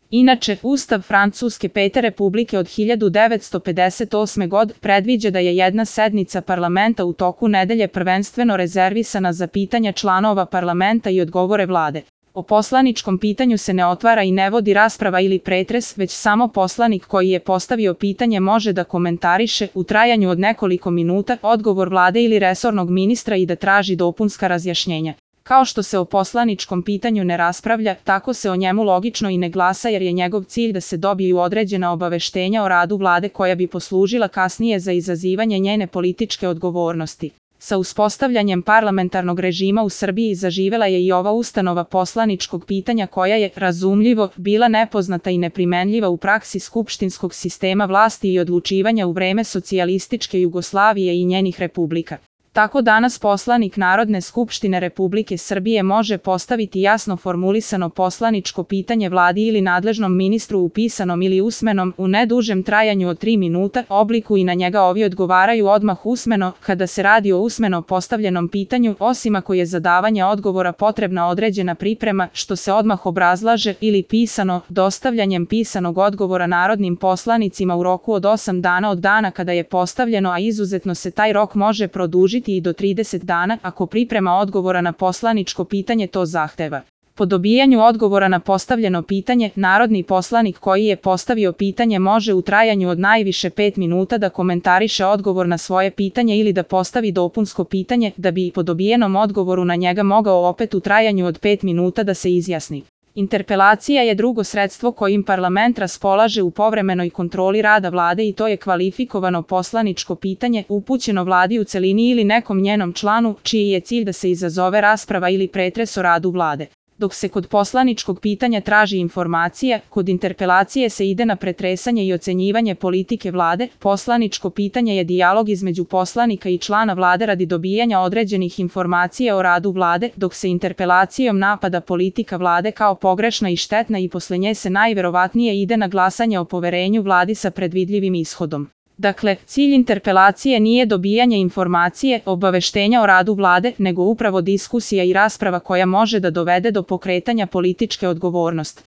Inače, Ustav Francuske Pete Republike od 1958. godine predviđa da je jedna sednica parlamenta u toku nedelje prvenstveno rezervisana za pitanja članova parlamenta i odgovore vlade. O poslaničkom pitanju se ne otvara i ne vodi rasprava ili pretres, već samo poslanik koji je postavio pitanje može da komentariše u trajanju od nekoliko minuta odgovor vlade ili resornog ministra i da traži dopunska razjašnjenja. Kao što se o poslaničkom pitanju ne raspravlja, tako se o njemu logično i ne glasa jer je njegov cilj da se dobiju određena obaveštenja o radu vlade koja bi poslužila kasnije za izazivanje njene političke odgovornosti. Sa uspostavljanjem parlamentarnog režima u Srbiji zaživela je i ova ustanova poslaničkog pitanja koja je, razumljivo, bila nepoznata i neprimenljiva u praksi skupštinskog sistema vlasti i odlučivanja u vreme socijalističke Jugoslavije i njenih republika. Tako danas poslanik Narodne skupštine Republike Srbije može postaviti jasno formulisano poslaničko pitanje vladi ili nadležnom ministru u pisanom ili usmenom, u ne dužem trajanju od 3 minuta, obliku i na njega ovi odgovaraju odmah usmeno, kada se radi o usmeno postavljenom pitanju, osim ako je za davanje odgovora potrebna određena priprema, što se odmah obrazlaže, ili pisano, dostavljanjem pisanog odgovora narodnim poslanicima u roku od 8 dana od dana kada je postavljeno, a izuzetno se taj rok može produžiti i do 30 dana ako priprema odgovora na poslaničko pitanje to zahteva. Po dobijanju odgovora na postavljeno pitanje, narodni poslanik koji je postavio pitanje može u trajanju od najviše 5 minuta da komentariše odgovor na svoje pitanje ili da postavi dopunsko pitanje, da bi po dobijenom odgovoru na njega mogao opet u trajanju od 5 minuta da se izjasni. Interpelacija je drugo sredstvo kojim parlament raspolaže u povremenoj kontroli rada vlade i to je kvalifikovano poslaničko pitanje upućeno vladi u celini ili nekom njenom članu, čiji je cilj da se izazove rasprava ili pretres o radu vlade. Dok se kod poslaničkog pitanja traži informacija, kod interpelacije se ide na pretresanje i ocenjivanje politike vlade. Poslaničko pitanje je dijalog između poslanika i člana vlade radi dobijanja određenih informacija o radu vlade, dok se interpelacijom napada politika vlade kao pogrešna i štetna i posle nje se najverovatnije ide na glasanje o poverenju vladi sa predvidljivim ishodom. Dakle, cilj interpelacije nije dobijanje informacije, obaveštenja o radu vlade, nego upravo diskusija i rasprava koja može da dovede do pokretanja političke odgovornosti.